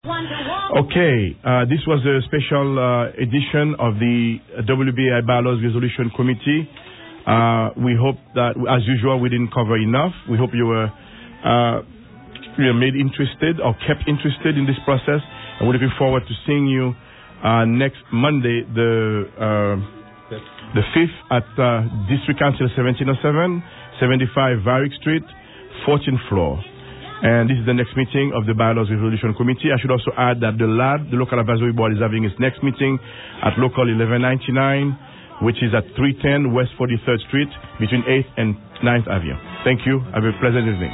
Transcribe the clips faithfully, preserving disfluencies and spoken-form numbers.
Okay, uh, this was a special uh, edition of the W B A I Bylaws Resolution Committee. Uh, we hope that, as usual, we didn't cover enough. We hope you were, uh, you were made interested or kept interested in this process. And we're looking forward to seeing you uh, next Monday, the uh, the fifth, at uh, District Council seventeen oh seven, seventy-five Varick Street, fourteenth floor. And this is the next meeting of the Bylaws Resolution Committee. I should also add that the L A D, the Local Advisory Board, is having its next meeting at Local eleven ninety-nine, which is at three ten West forty-third Street, between eighth and ninth Avenue. Thank you. Have a pleasant evening.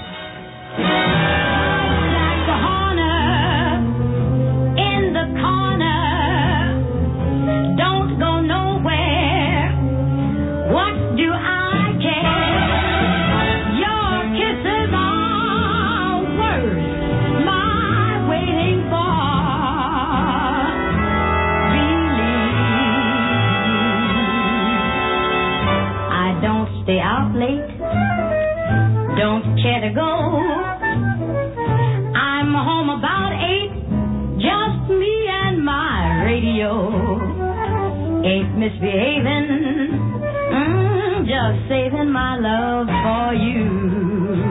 Stay out late, don't care to go. I'm home about eight, just me and my radio. Ain't misbehaving, mm, just saving my love for you.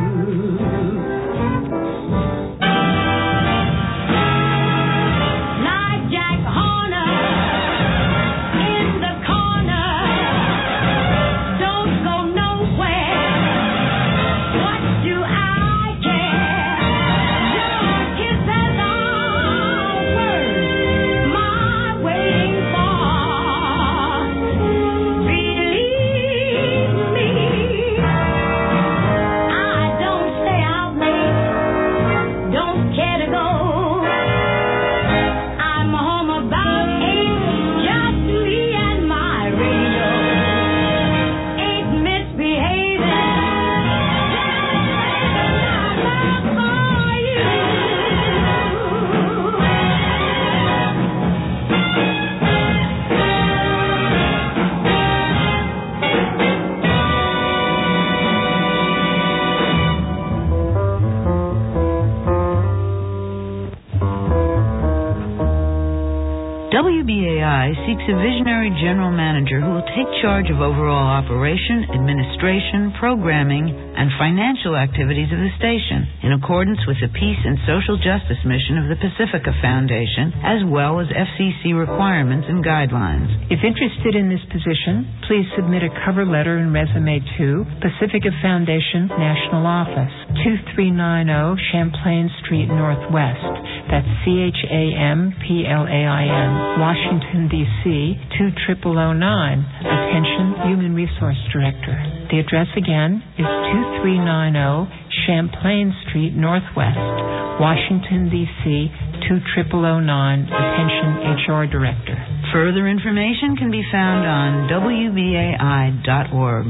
W B A I seeks a visionary general manager who will take charge of overall operation, administration, programming, and financial activities of the station in accordance with the Peace and Social Justice mission of the Pacifica Foundation, as well as F C C requirements and guidelines. If interested in this position, please submit a cover letter and resume to Pacifica Foundation National Office, two three nine zero Champlain Street Northwest. That's C H A M P L A I N, Washington, D C two zero zero zero nine. Attention, Human Resource Director. The address again is two three nine zero Champlain Street Northwest, Washington, D C two zero zero zero nine. Attention, H R Director. Further information can be found on W B A I dot org.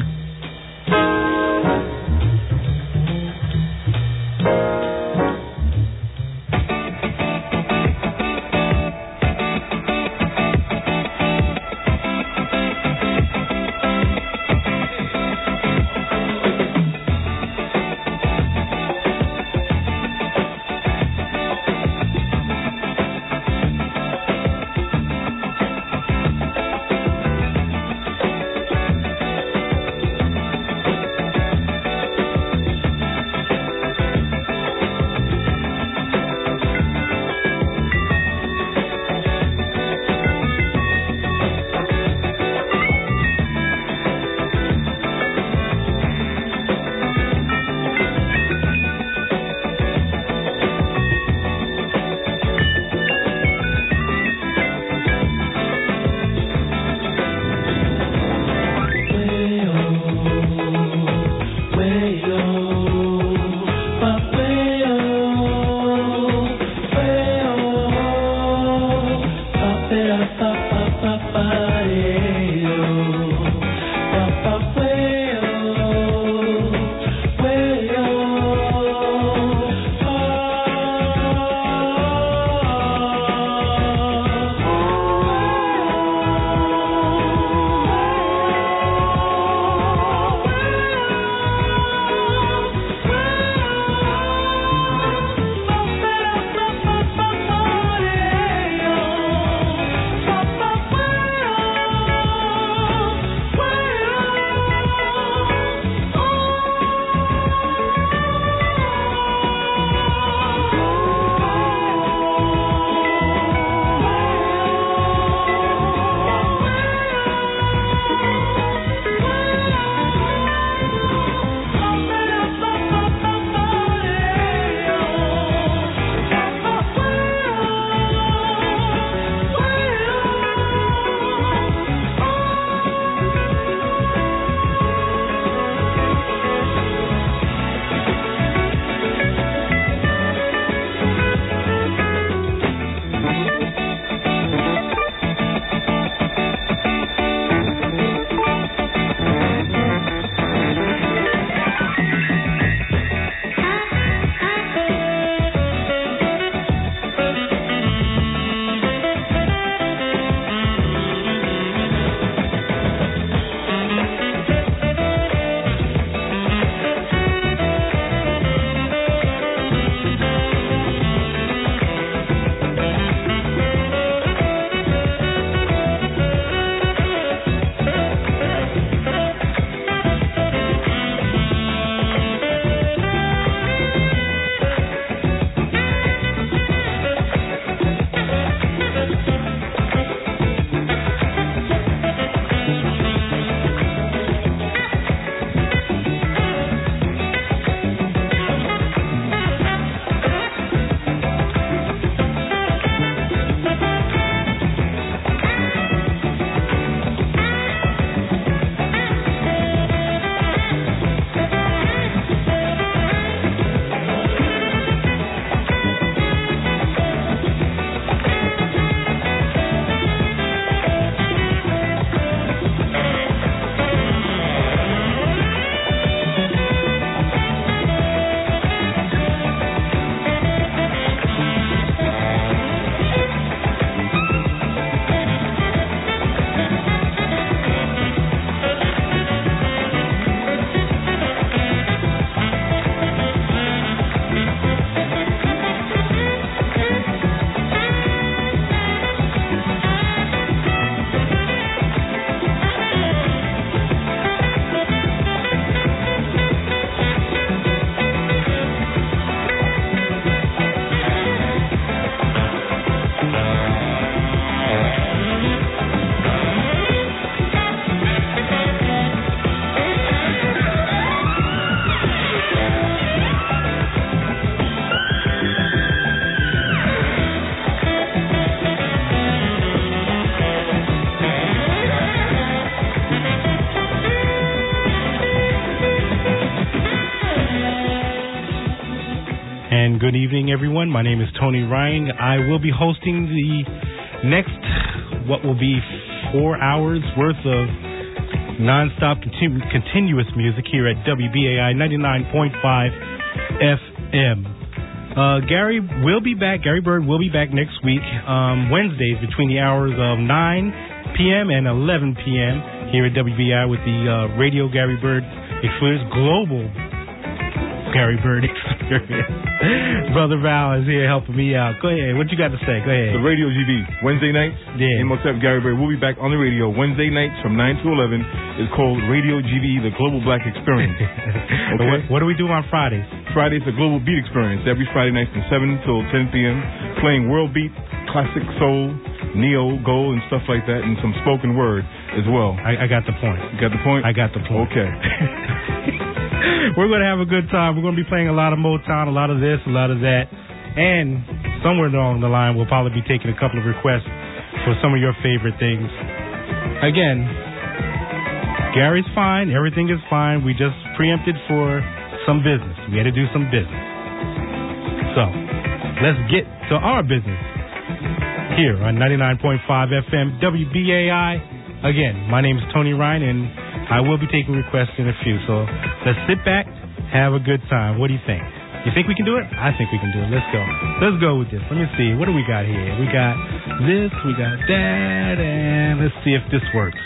Good evening, everyone. My name is Tony Ryan. I will be hosting the next, what will be four hours worth of nonstop continu- continuous music here at W B A I ninety-nine point five F M. Uh, Gary will be back. Gary Bird will be back next week, um, Wednesdays between the hours of nine p.m. and eleven p.m. here at W B A I with the uh, Radio Gary Bird Experience, Global Gary Bird Experience. Brother Val is here helping me out. Go ahead. What you got to say? Go ahead. The Radio G B, Wednesday nights. Yeah. In Motep Gary Bird. We'll be back on the radio Wednesday nights from nine to eleven. It's called Radio G B, the Global Black Experience. Okay? What, what do we do on Fridays? Fridays, the Global Beat Experience. Every Friday night from seven till ten p.m. Playing world beat, classic soul, neo, gold, and stuff like that, and some spoken word as well. I, I got the point. You got the point? I got the point. Okay. We're going to have a good time. We're going to be playing a lot of Motown, a lot of this, a lot of that. And somewhere along the line, we'll probably be taking a couple of requests for some of your favorite things. Again, Gary's fine. Everything is fine. We just preempted for some business. We had to do some business. So, let's get to our business here on ninety-nine point five F M W B A I. Again, my name is Tony Ryan, and I will be taking requests in a few. So let's sit back, have a good time. What do you think? You think we can do it? I think we can do it. Let's go. Let's go with this. Let me see. What do we got here? We got this, we got that, and let's see if this works.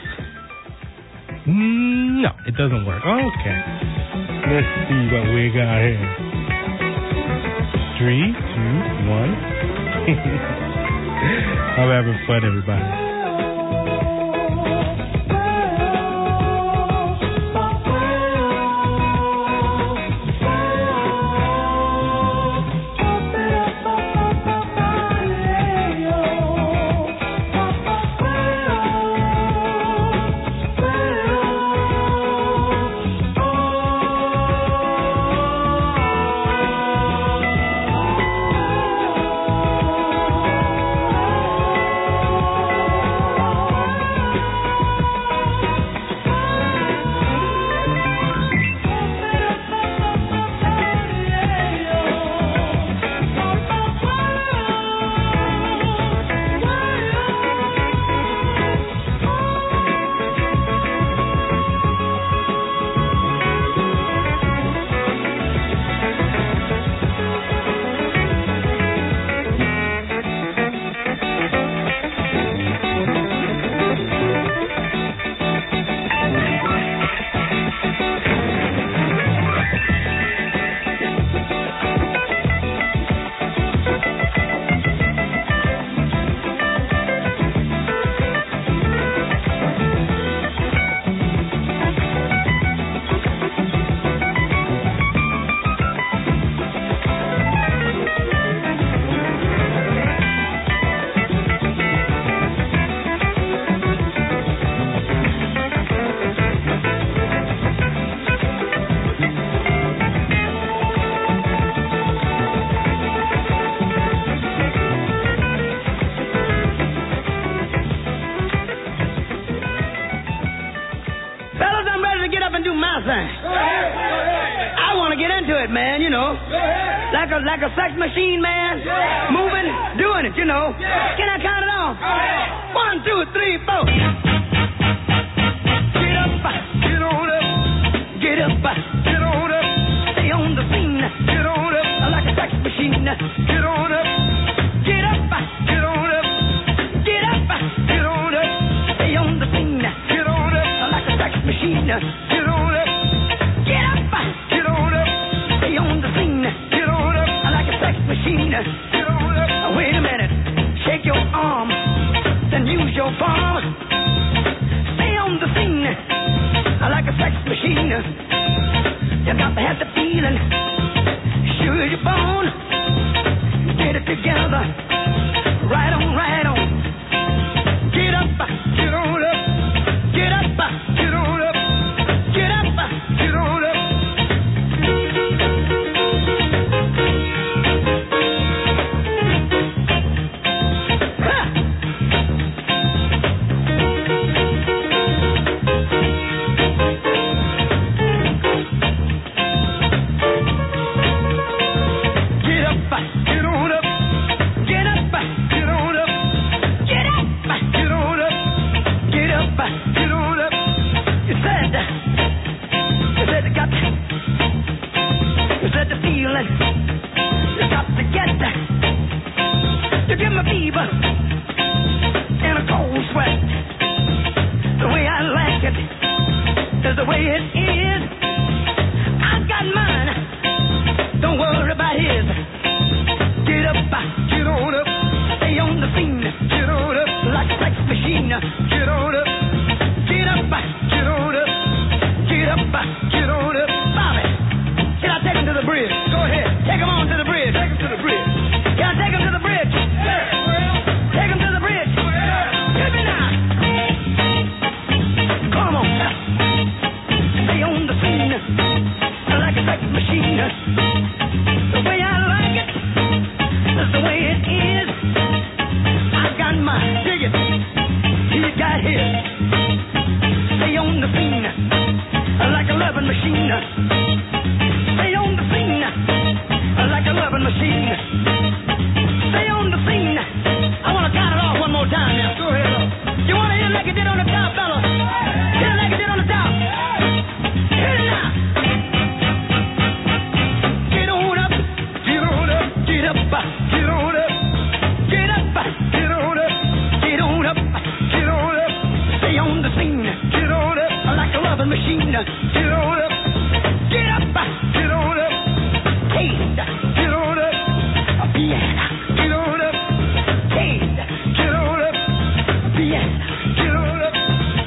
No, it doesn't work. Okay. Let's see what we got here. Three, two, one. I'm having fun, everybody. Like a sex machine, man. Yeah. Moving, doing it, you know. Yeah. Can I count it off? Yeah. One, two, three, four. Get up, get on up. Get up, get on up. Stay on the scene. Get on up. Like a sex machine. Get on up. Get up, get on up. Get up, get on up. Stay on the scene. Get on up. Like a sex machine. Get on up. Get up, get on up. Stay on the scene. Machine. Wait a minute. Shake your arm, then use your palm. Stay on the scene like a sex machine. You got to have the feeling. Sure you're born. Get it together. Right on, right on. Get up, get on up. Get up, get on up. Get up, get on up. Get up, give me fever and a cold sweat. The way I like it is the way it is. I've got mine, don't worry about his. Get up, get on up, stay on the scene. Get on up like a sex machine. Get on up, get up, get on up, get up, get on up. Bobby, can I take him to the bridge? Go ahead, take him on to the bridge. Take him to the bridge. Can I take him to the bridge? Yeah. Take him to the bridge. Yeah. Give me now. Come on now. Stay on the scene like a sex machine. The way I like it is the way it is. I got mine. Dig it. He got his. Stay on the scene like a loving machine. Stay on the scene like a loving machine. Stay on the scene. I want to count it off one more time now. Go ahead. You want to hear it like it did on the top, fellas? Hit it like it did on the top. Hit it now. Get on up. Get on up. Get up. Get on up. Get up. Get on up. Get on up. Get on up. Stay on the scene. Get on up like a loving machine. Get on up. Get up. Get on up. Taste. Get on up. Piano. Get on up. Taste. Get on up. Piano. Get on up.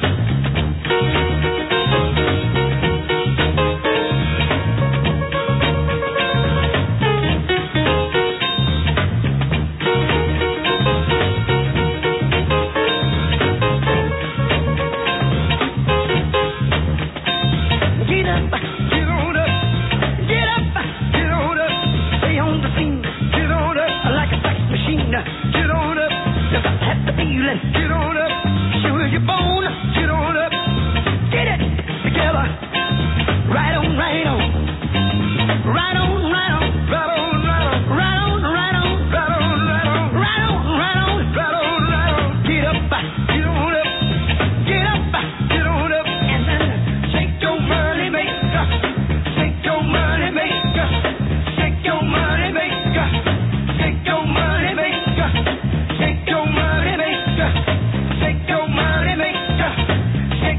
Get up. Get on up. Get up. Get on up. Stay on the scene. Get on up like a sex machine. Get on up. You got to have the feeling. Get on up. Sure as your bone. Get on up. Get it together. Right on, right on. Right on, right on. Right on, right on. Right on, right on. Right on, right on. Right on, right on. Right on, right on. Get up. Get on up. Get up. Get on up. And then shake your money maker. Shake your money maker. Shake your money maker. Shake your money maker. Shake your money maker. Shake your money maker. Shake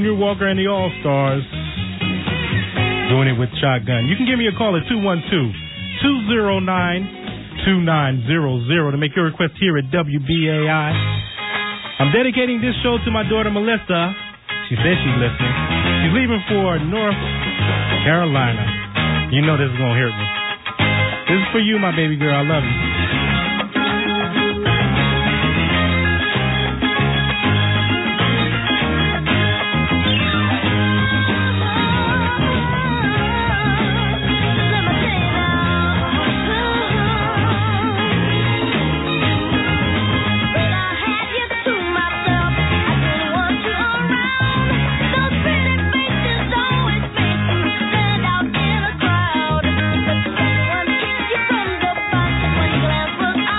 Junior Walker and the All-Stars doing it with Shotgun. You can give me a call at two one two, two oh nine, two nine zero zero to make your request here at W B A I. I'm dedicating this show to my daughter Melissa. She says she's listening. She's leaving for North Carolina. You know this is going to hurt me. This is for you, my baby girl. I love you. From the box when you glance was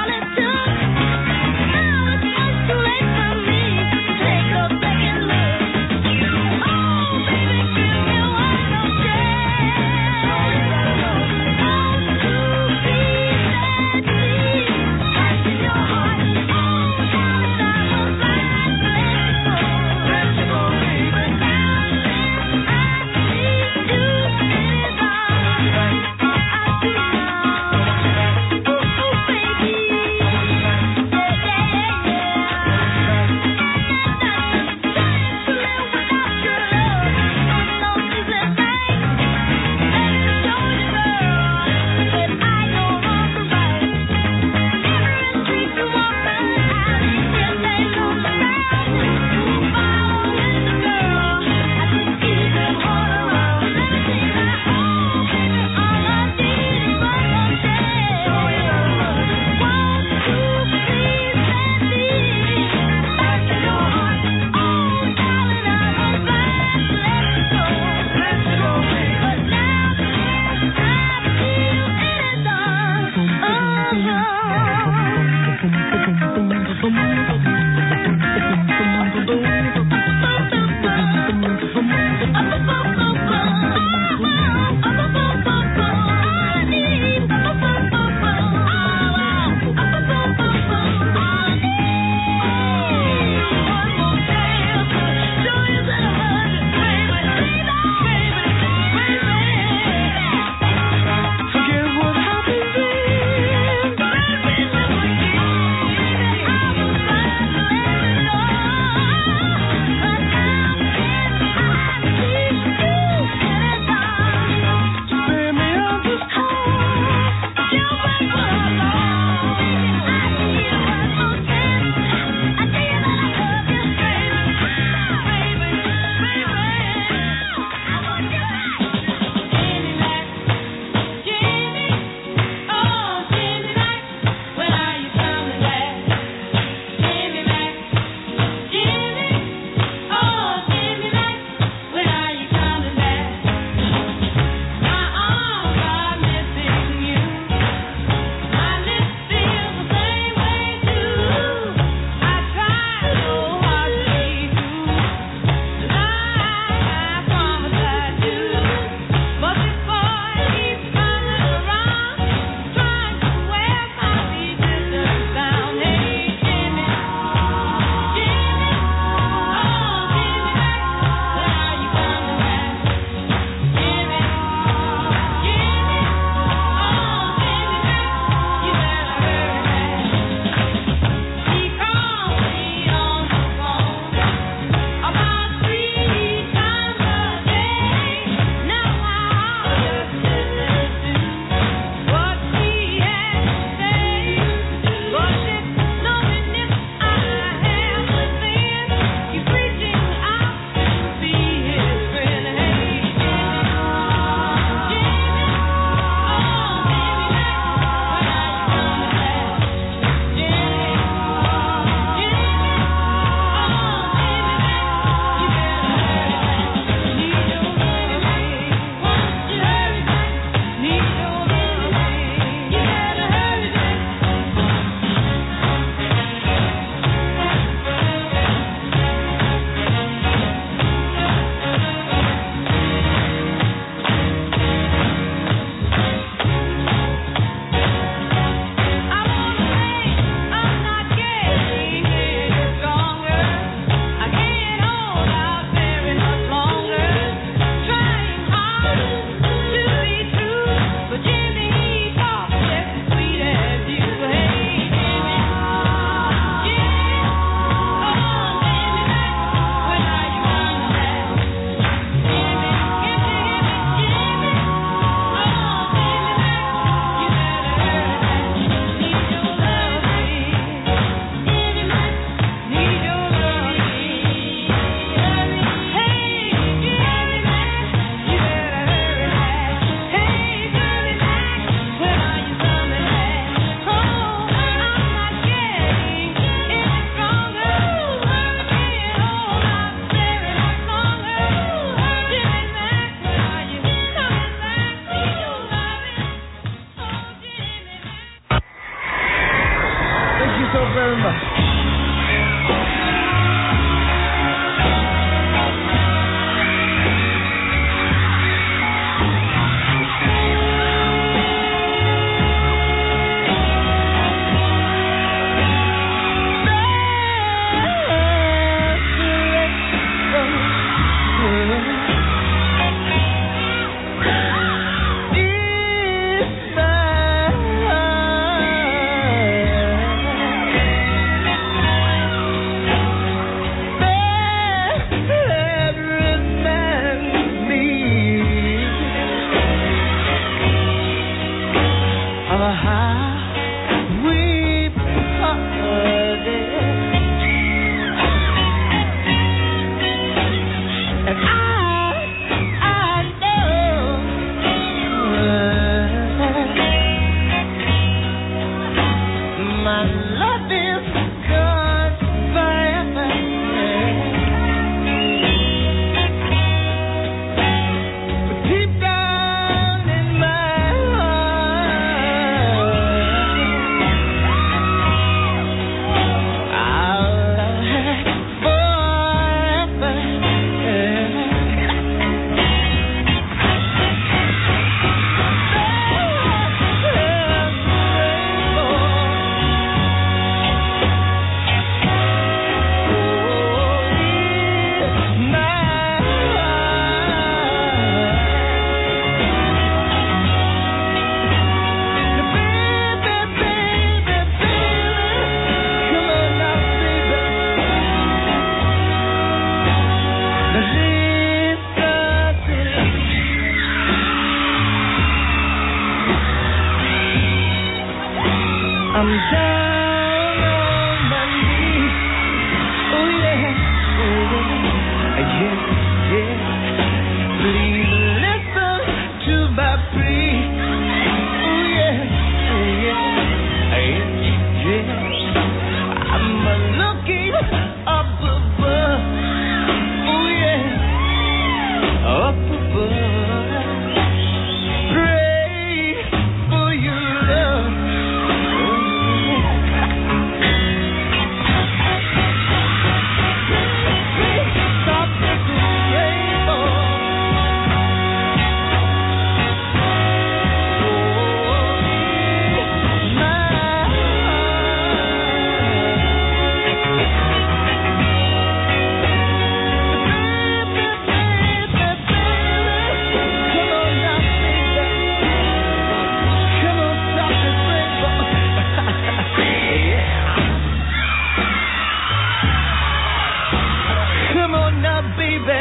baby,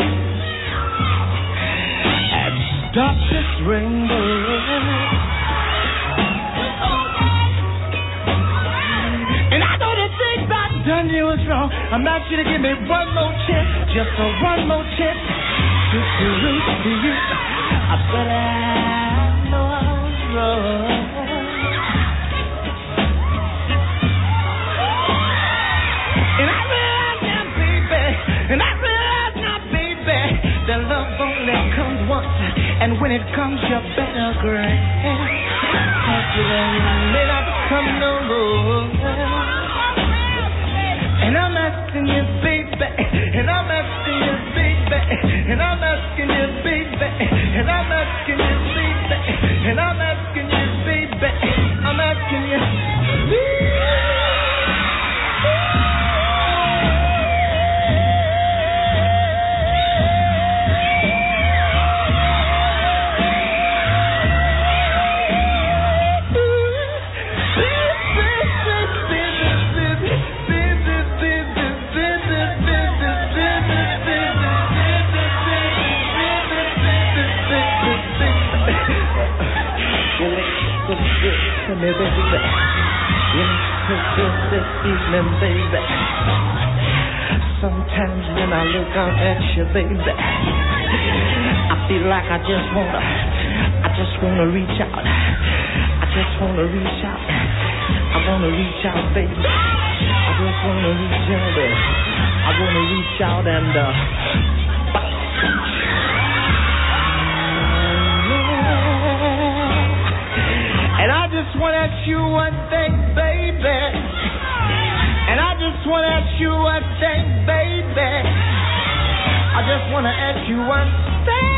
and stop this rainbow. And I know the things I've done you was wrong. I'm not you to give me one more chance, just a one more chance to prove to you. But I know I was wrong. And I realize now, baby, and I realize now, baby, that love only comes once, and when it comes, you better grant. Cause it may not come no more. And I'm asking you, baby, and I'm asking you, baby, and I'm asking you, baby, and I'm asking you, baby, and I'm asking you, baby, I'm asking you, baby. Me, baby, this evening, baby. Sometimes when I look out at you, baby, I feel like I just wanna, I just wanna reach out. I just wanna reach out. I wanna reach out, baby. I just wanna reach out, baby. I wanna reach out and uh. And I just want to ask you one thing, baby. And I just want to ask you one thing, baby. I just want to ask you one thing.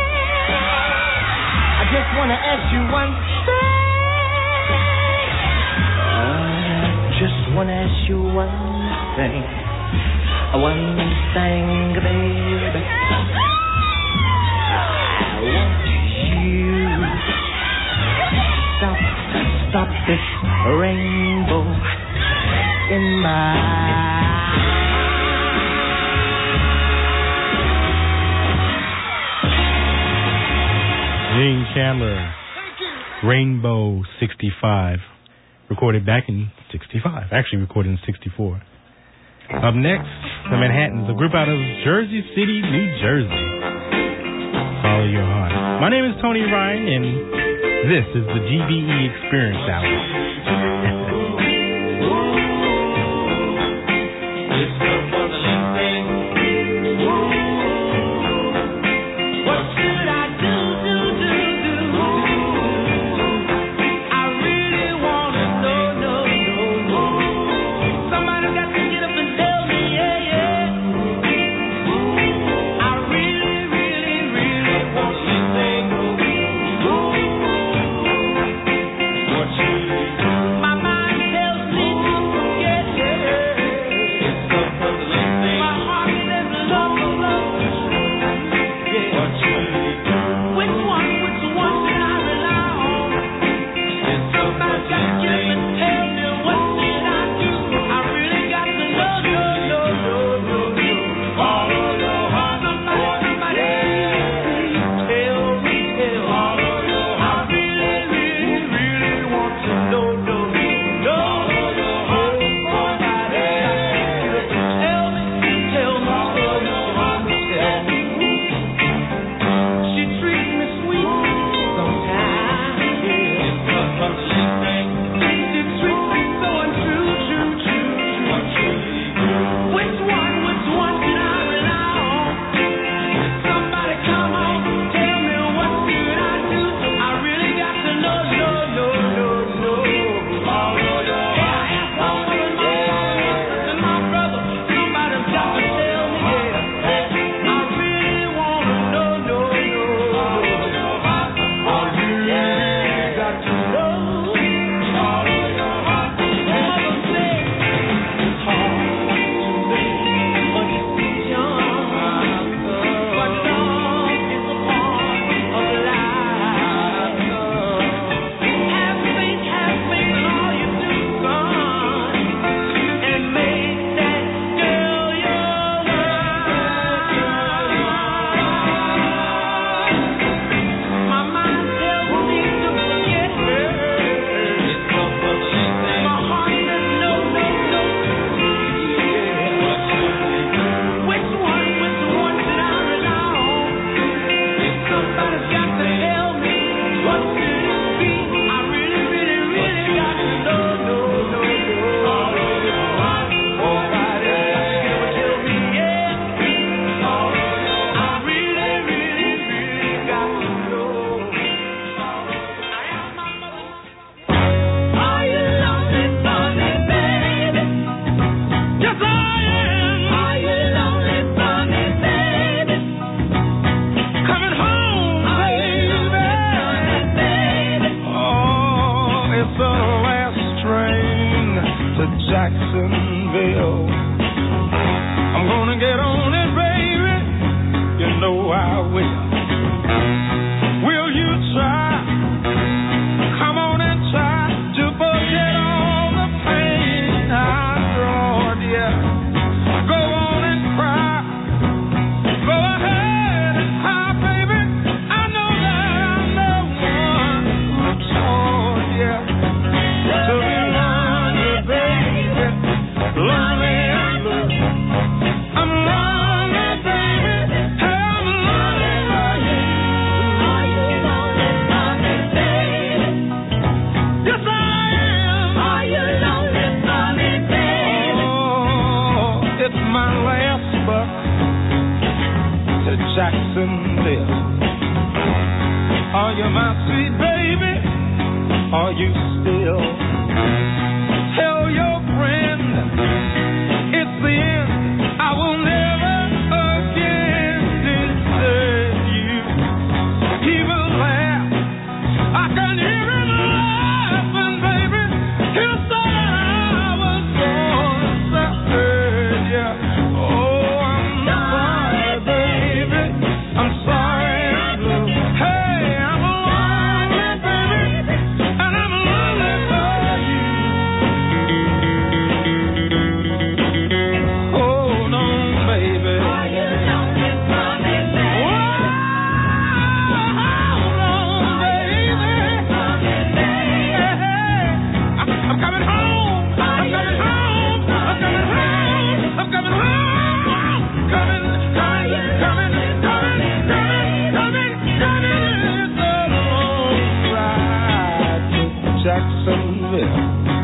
I just want to ask you one thing. I just want to ask you one thing. One thing, baby. I want you. Stop, stop this rainbow in my Gene Chandler, Rainbow sixty-five, recorded back in sixty-five, actually recorded in sixty-four. Up next, the Manhattans, a group out of Jersey City, New Jersey. Follow your heart. My name is Tony Ryan, and this is the G B E Experience Hour. What you Jacksonville. Are you my sweet baby? Are you still? Tell your friend it's the end. I will never again desert you. He will laugh. I can hear him laughing, baby. He'll say I was born to hurt you. Oh, I'm sorry, baby. I'm sorry, blue. Hey, I'm lonely, baby, and I'm lonely for you. Hold on, baby. Are you lonely for me, baby? Hold on, baby. I'm I'm coming home. I'm coming home. I'm coming home. I'm coming home. Coming, coming, coming, coming, coming, coming, coming. It's a long ride to Jacksonville.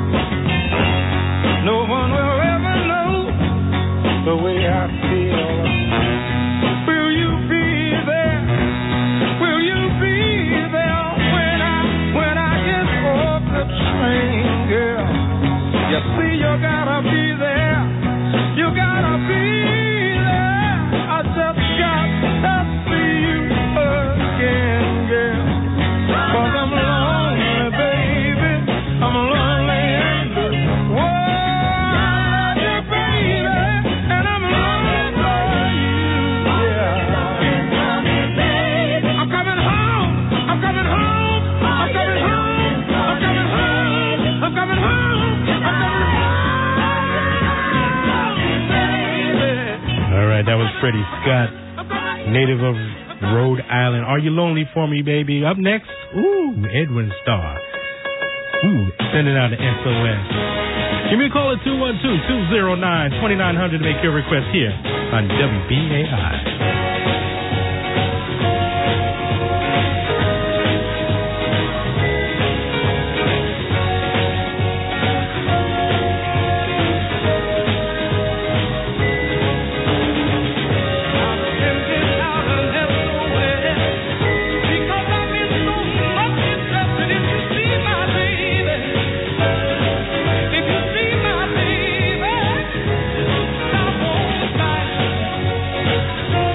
No one will ever know the way I feel. Will you be there? Will you be there when I when I get off the train, girl? You see, you gotta be there. You gotta be there. I just got to see you again, girl. 'Cause I'm lonely, baby. I'm lonely and blue. Whoa, yeah, baby. And I'm lonely for you, yeah. I'm coming home. I'm coming home. I'm coming home. I'm coming home. I'm coming home. I'm coming home, baby. All right, that was Freddie Scott, native of Rhode Island. Are you lonely for me, baby? Up next, ooh, Edwin Starr. Ooh, sending out an S O S. Give me a call at two one two, two oh nine, two nine zero zero to make your request here on W B A I. Because I've been so much interested in to see my baby. If you see my baby, I won't fight.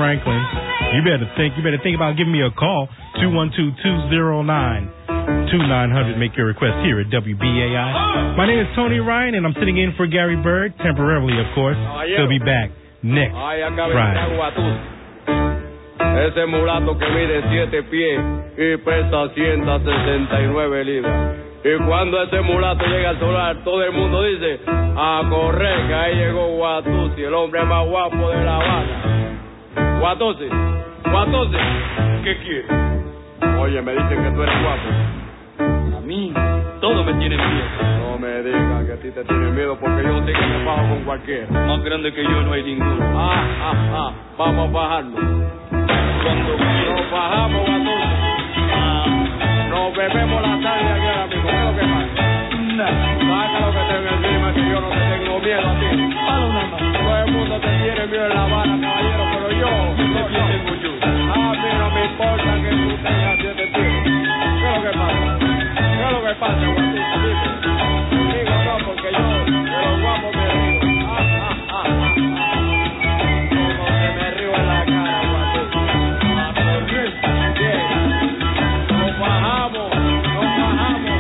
Franklin, you better think. You better think about giving me a call. two one two, two zero nine, two nine zero zero. Make your request here at W B A I. My name is Tony Ryan, and I'm sitting in for Gary Bird, temporarily, of course. He'll be back next Friday. Ese mulato que mide siete pies y pesa ciento sesenta y nueve libras. Y cuando ese mulato llega al solar, todo el mundo dice, a correr, que ahí llegó Watusi, el hombre más guapo de La Habana. Watusi, Watusi, ¿qué quieres? Oye, me dicen que tú eres guapo. A mí, todo me tiene miedo. No me digas que a ti te tiene miedo, porque yo sé que me bajo con cualquiera. Más grande que yo no hay ninguno. Ah, ah, ah, vamos a bajarnos. Cuando nos bajamos, Watusi, ah, nos bebemos la tarde aquí ahora mismo. ¿Qué es lo que pasa? Saca lo que tengo encima, que yo no te tengo miedo a ti. Todo el mundo te tiene miedo en La Habana, caballero, pero yo no, no. A mí no me importa que tú tengas siete pies. ¿Qué es lo que pasa? ¿Qué es lo que pasa, Watusi? Dime. Digo no, porque yo de los guapos me río. Ah, ah, ah, ah, ah. Como se me río en la cara, Watusi. A correr, bien. Nos bajamos, nos bajamos.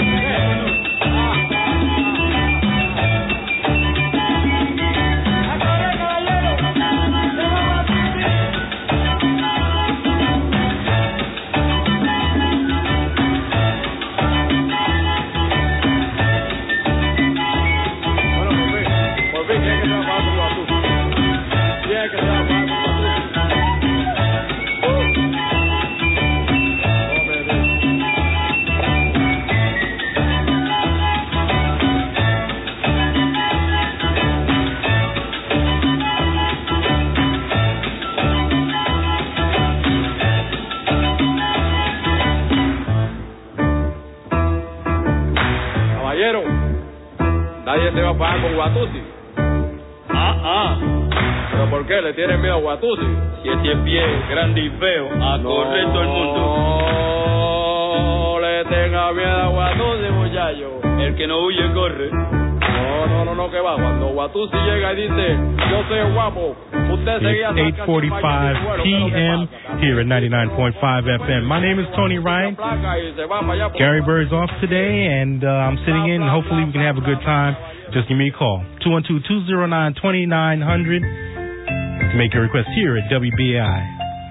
Nadie se va a pagar con Watusi. Ah, ah. ¿Pero por qué le tiene miedo a Watusi? Siete pies, grande y feo, a no, correr todo el mundo. No le tenga miedo a Watusi, muchacho. El que no huye, corre. No, no, no, no, que va. Cuando Watusi llega y dice, yo soy guapo, usted seguía... It's eight forty-five p.m. here at ninety-nine point five F M. My name is Tony Ryan. Gary Bird's off today, and uh, I'm sitting in, and hopefully we can have a good time. Just give me a call. two one two, two zero nine, two nine zero zero to make your request here at W B A I.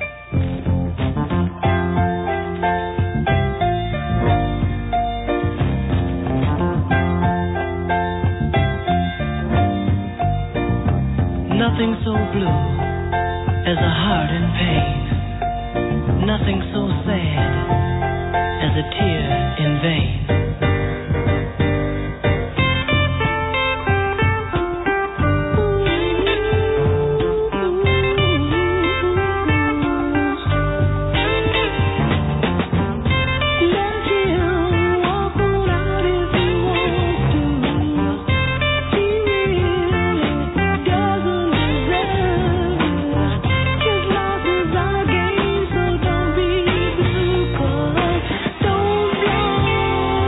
Nothing so blue as a heart in pain. Nothing so sad as a tear in vain. Don't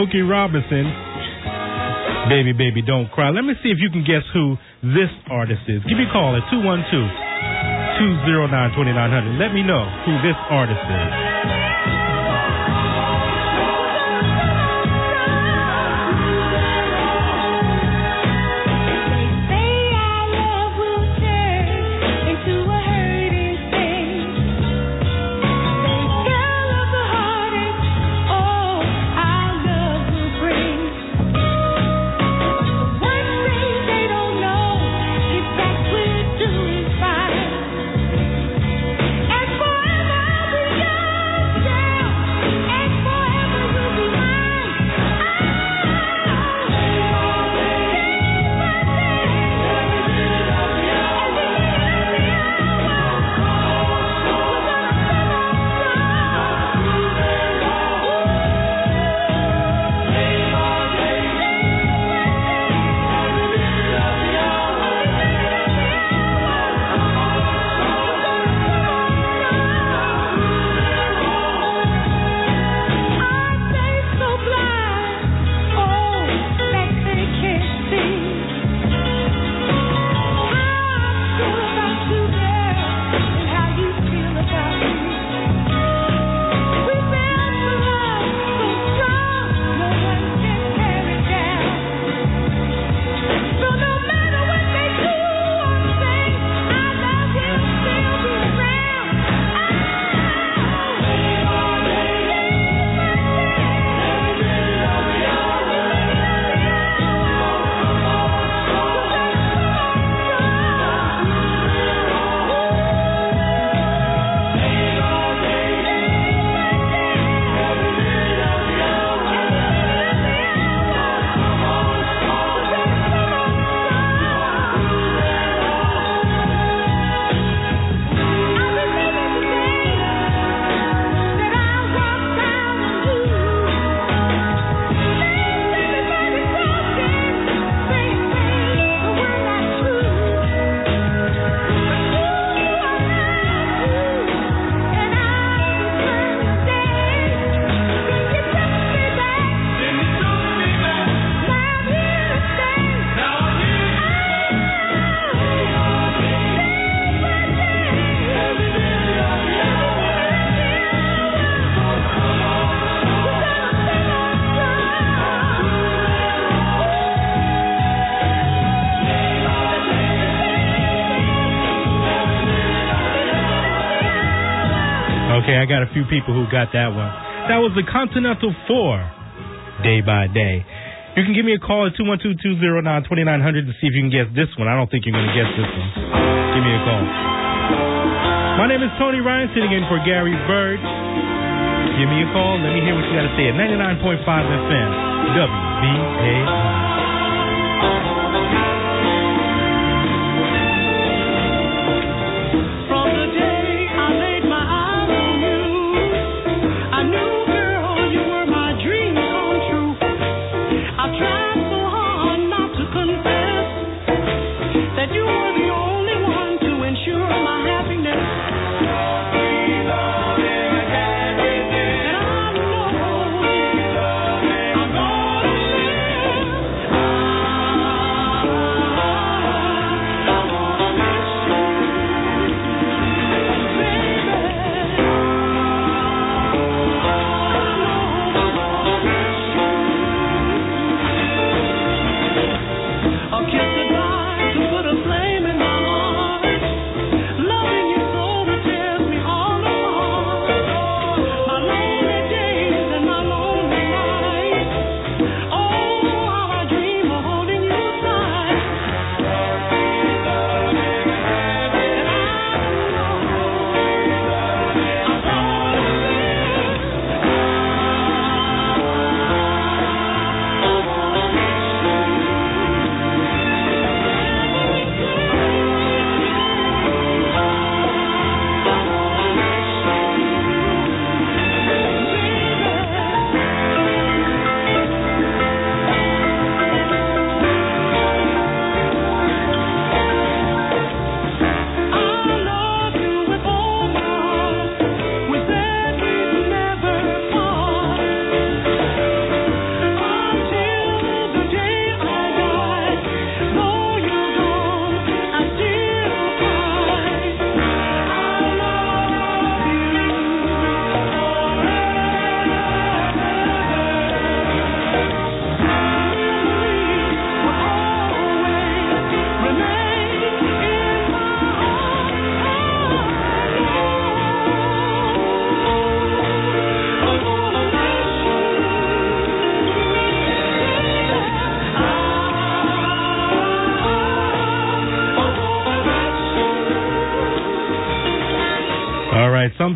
Smokey Robinson. Baby, baby, don't cry. Let me see if you can guess who this artist is. Give me a call at two one two, two oh nine, two nine zero zero. Let me know who this artist is. Okay, I got a few people who got that one. That was the Continental Four, Day by Day. You can give me a call at two one two, two oh nine, two nine zero zero to see if you can guess this one. I don't think you're going to guess this one. Give me a call. My name is Tony Ryan, sitting in for Gary Bird. Give me a call. Let me hear what you got to say at ninety-nine point five F M, W B A I.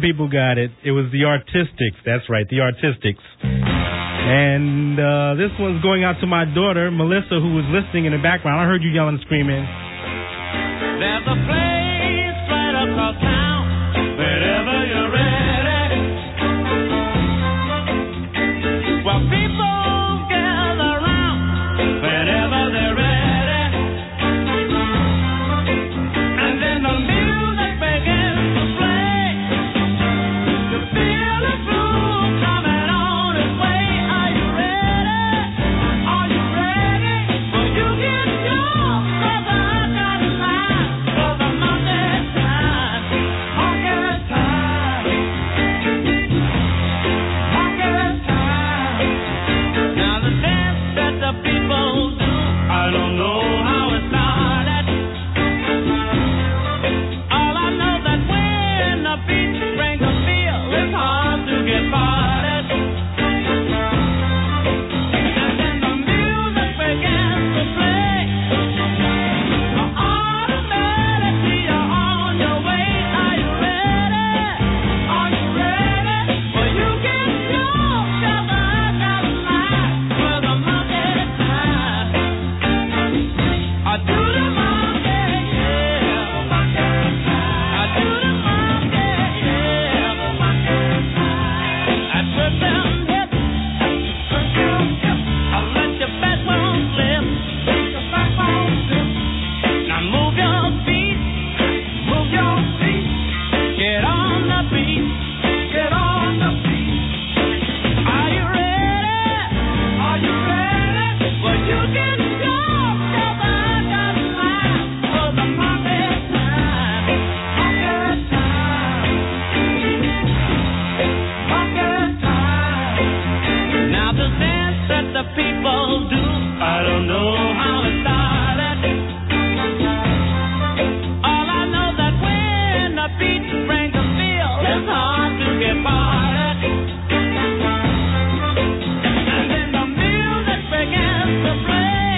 people got it. It was the Artistics. That's right, the Artistics. And uh, this one's going out to my daughter, Melissa, who was listening in the background. I heard you yelling and screaming. There's a place right across town, wherever you're ready. Well, people gather around whenever they're ready. And then the music begins to play. You feel the groove coming on its way. Are you ready? Are you ready? Well, you get yours, 'cause I got mine. For the monkey time, monkey time, monkey time. Now the dance that the people do, I don't know how it started. All I know that when the beat brings a feel, it's hard to get started. And then the music begins to play. Automatically you're on your way. Are you ready? Are you ready? Well, you get yours, 'cause I got mine. For the monkey time, I do the monkey, yeah, monkey time. I do the monkey, yeah, monkey time. I put them hips, put them hips. I let your backbone slip, your backbone slip. Now move your feet, move your feet. Get on the beat, get on the beat. Are you ready? Are you ready? Well, you get yours, 'cause I got mine. For the monkey time, monkey time, monkey time. Now the dance that the people do, I don't know how it started. All I know that when the beat brings a feel, it's hard to get started. And then the music begins to play.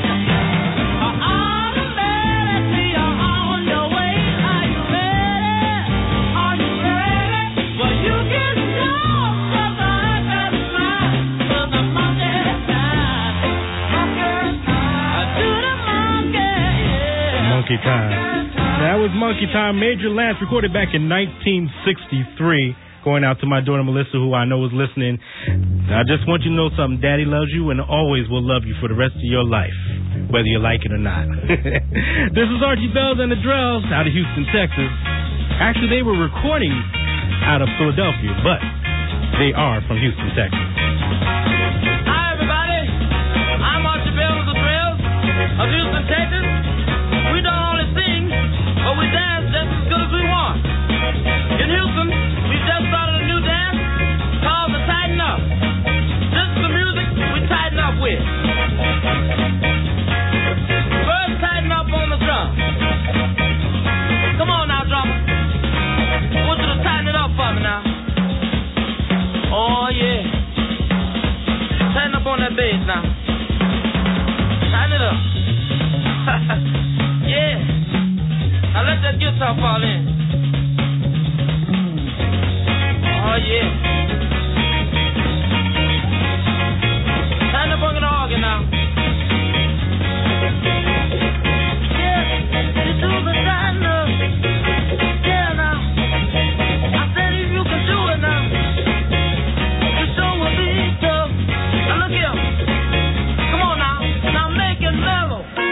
Automatically you're on your way. Are you ready? Are you ready? Well, you get yours, 'cause I got mine. For the monkey time, monkey time. I do the monkey, yeah. Monkey Time. That was Monkey Time. Major Lance recorded back in nineteen sixty-three. Going out to my daughter Melissa, who I know is listening. I just want you to know something. Daddy loves you and always will love you for the rest of your life, whether you like it or not. This is Archie Bells and the Drells out of Houston, Texas. Actually, they were recording out of Philadelphia, but they are from Houston, Texas. Hi, everybody. I'm Archie Bells of the Drells of Houston, Texas. We don't only sing, but we dance just as good as we want. In Houston, we just started a new dance called the Tighten Up. This is the music we tighten up with. First, tighten up on the drum. Come on now, drummer. I want you to tighten it up for me now. Oh, yeah. Tighten up on that bass now. Tighten it up. Yeah. Now let that guitar fall in. Oh, yeah. Time to bring in the organ now. Yeah, you do the tighten up. Yeah, now. I said if you can do it now, you sure will be tough. Now look here. Come on now. Now make it mellow.